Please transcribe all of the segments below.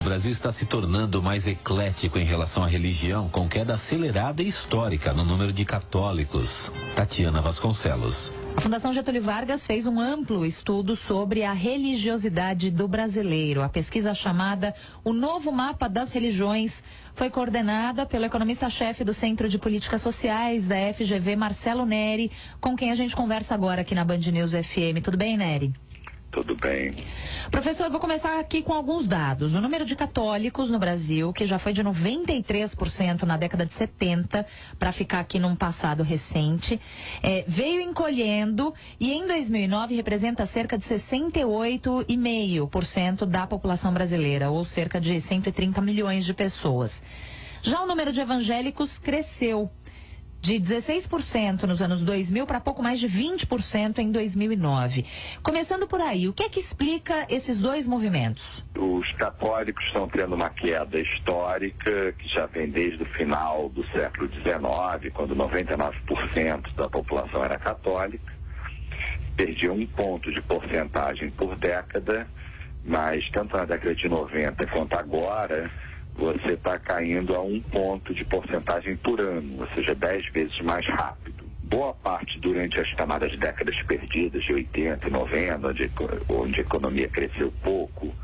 O Brasil está se tornando mais eclético em relação à religião, com queda acelerada e histórica no número de católicos. Tatiana Vasconcelos. A Fundação Getúlio Vargas fez um amplo estudo sobre a religiosidade do brasileiro. A pesquisa chamada O Novo Mapa das Religiões foi coordenada pelo economista-chefe do Centro de Políticas Sociais da FGV, Marcelo Neri, com quem a gente conversa agora aqui na Band News FM. Tudo bem, Neri? Tudo bem. Professor, vou começar aqui com alguns dados. O número de católicos no Brasil, que já foi de 93% na década de 70, para ficar aqui num passado recente, veio encolhendo e em 2009 representa cerca de 68,5% da população brasileira, ou cerca de 130 milhões de pessoas. Já o número de evangélicos cresceu de 16% nos anos 2000 para pouco mais de 20% em 2009. Começando por aí, o que é que explica esses dois movimentos? Os católicos estão tendo uma queda histórica que já vem desde o final do século XIX, quando 99% da população era católica. Perdia 1 ponto de porcentagem por década, mas tanto na década de 90 quanto agora, você está caindo a 1 ponto de porcentagem por ano, ou seja, 10 vezes mais rápido. Boa parte durante as chamadas décadas perdidas de 80 e 90, onde a economia cresceu pouco,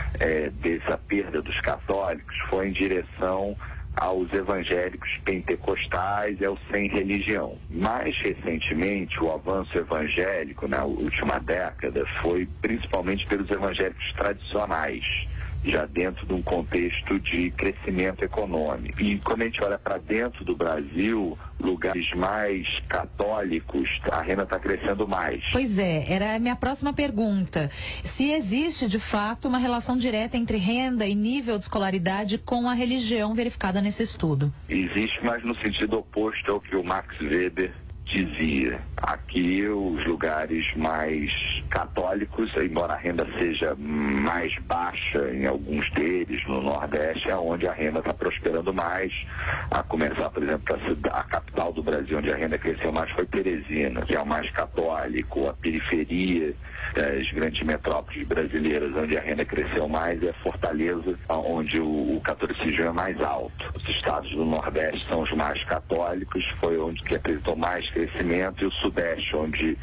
dessa perda dos católicos foi em direção aos evangélicos pentecostais e aos sem religião. Mais recentemente, o avanço evangélico na última década foi principalmente pelos evangélicos tradicionais, já dentro de um contexto de crescimento econômico. E quando a gente olha para dentro do Brasil, lugares mais católicos, a renda está crescendo mais. Pois é, era a minha próxima pergunta. Se existe, de fato, uma relação direta entre renda e nível de escolaridade com a religião verificada nesse estudo? Existe, mas no sentido oposto ao que o Max Weber dizia. Aqui, os lugares mais católicos, embora a renda seja mais baixa em alguns deles, no Nordeste, é onde a renda está prosperando mais. A começar, por exemplo, a capital do Brasil, onde a renda cresceu mais, foi Teresina, que é o mais católico. A periferia das grandes metrópoles brasileiras, onde a renda cresceu mais, é Fortaleza, onde o catolicismo é mais alto. Os estados do Nordeste são os mais católicos, foi onde que apresentou mais crescimento, e o Sudeste, onde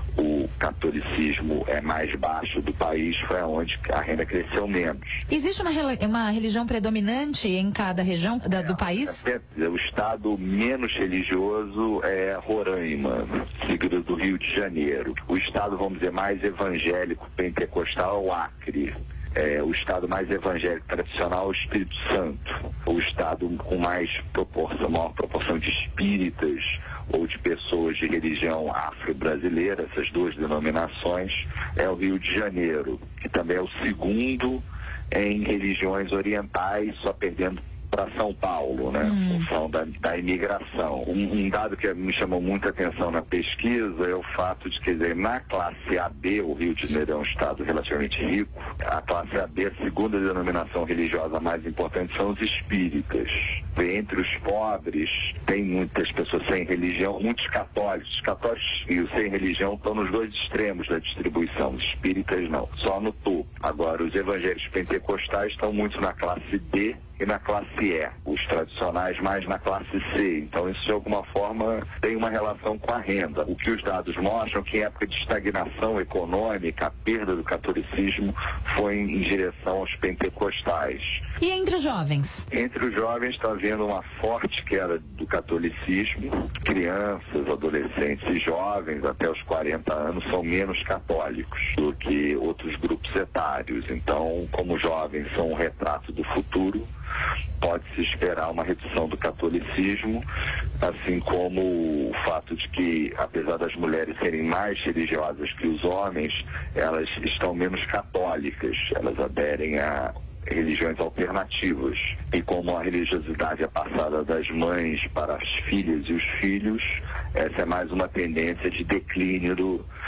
o catolicismo é mais baixo do país, foi onde a renda cresceu menos. Existe uma religião predominante em cada região do país? O estado menos religioso é Roraima, seguido do Rio de Janeiro. O estado, vamos dizer, mais evangélico pentecostal é o Acre. O estado mais evangélico tradicional é o Espírito Santo. O estado com maior proporção de espíritas ou de pessoas de religião afro-brasileira, essas duas denominações, é o Rio de Janeiro, que também é o segundo em religiões orientais, só perdendo para São Paulo, né? Em função da imigração. Um dado que me chamou muita atenção na pesquisa é o fato de, quer dizer, na classe AB, o Rio de Janeiro é um estado relativamente rico, a classe AB, a segunda denominação religiosa mais importante são os espíritas. Entre os pobres, tem muitas pessoas sem religião, muitos católicos. Os católicos e os sem religião estão nos dois extremos da distribuição, os espíritas não, só no topo. Agora, os evangélicos pentecostais estão muito na classe D e na classe E, os tradicionais mais na classe C. Então isso de alguma forma tem uma relação com a renda. O que os dados mostram é que em época de estagnação econômica, a perda do catolicismo foi em direção aos pentecostais. E entre os jovens? Entre os jovens está havendo uma forte queda do catolicismo. Crianças, adolescentes e jovens até os 40 anos são menos católicos do que outros grupos etários. Então, como jovens são um retrato do futuro, pode-se esperar uma redução do catolicismo, assim como o fato de que, apesar das mulheres serem mais religiosas que os homens, elas estão menos católicas, elas aderem a religiões alternativas. E como a religiosidade é passada das mães para as filhas e os filhos, essa é mais uma tendência de declínio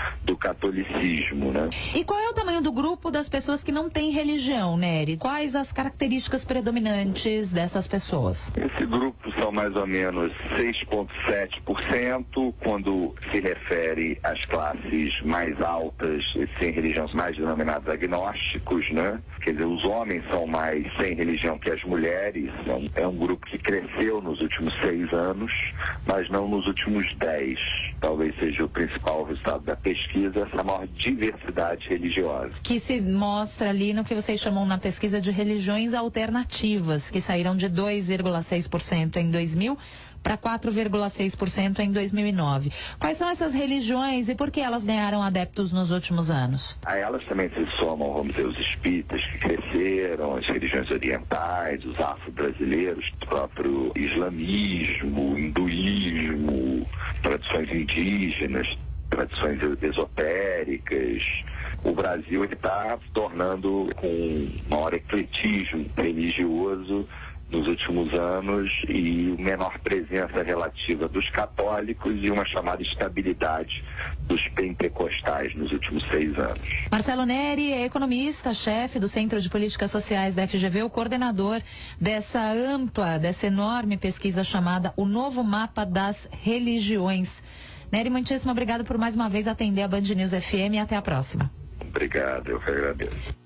do catolicismo, né? E qual é o tamanho do grupo das pessoas que não têm religião, Nery? Quais as características predominantes dessas pessoas? Esse grupo são mais ou menos 6,7% quando se refere às classes mais altas, sem religião, mais denominados agnósticos, né? Quer dizer, os homens são mais sem religião que as mulheres. É um grupo que cresceu nos últimos 6 anos, mas não nos últimos 10. Talvez seja o principal resultado da pesquisa, essa maior diversidade religiosa. Que se mostra ali no que vocês chamam na pesquisa de religiões alternativas, que saíram de 2,6% em 2000 para 4,6% em 2009. Quais são essas religiões e por que elas ganharam adeptos nos últimos anos? A elas também se somam, vamos dizer, os espíritas que cresceram, as religiões orientais, os afro-brasileiros, o próprio islamismo, hinduísmo, tradições indígenas, tradições esotéricas. O Brasil está se tornando com maior ecletismo religioso nos últimos anos e menor presença relativa dos católicos e uma chamada estabilidade dos pentecostais nos últimos 6 anos. Marcelo Nery é economista, chefe do Centro de Políticas Sociais da FGV, o coordenador dessa enorme pesquisa chamada O Novo Mapa das Religiões. Nery, muitíssimo obrigado por mais uma vez atender a Band News FM e até a próxima. Obrigado, eu que agradeço.